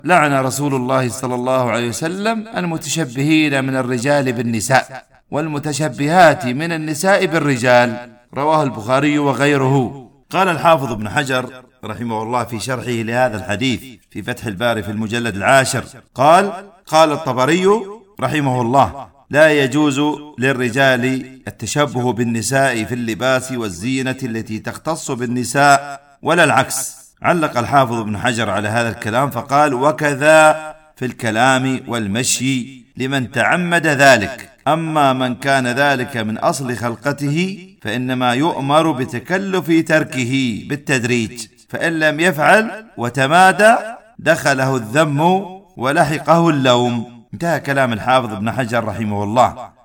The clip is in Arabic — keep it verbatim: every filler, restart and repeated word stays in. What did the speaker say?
لعن رسول الله صلى الله عليه وسلم المتشبهين من الرجال بالنساء والمتشبهات من النساء بالرجال. رواه البخاري وغيره. قال الحافظ ابن حجر رحمه الله في شرحه لهذا الحديث في فتح الباري في المجلد العاشر قال: قال الطبري رحمه الله: لا يجوز للرجال التشبه بالنساء في اللباس والزينة التي تختص بالنساء ولا العكس. علق الحافظ ابن حجر على هذا الكلام فقال: وكذا في الكلام والمشي لمن تعمد ذلك، أما من كان ذلك من أصل خلقته فإنما يؤمر بتكلف تركه بالتدريج، فإن لم يفعل وتمادى دخله الذم ولحقه اللوم. انتهى كلام الحافظ ابن حجر رحمه الله.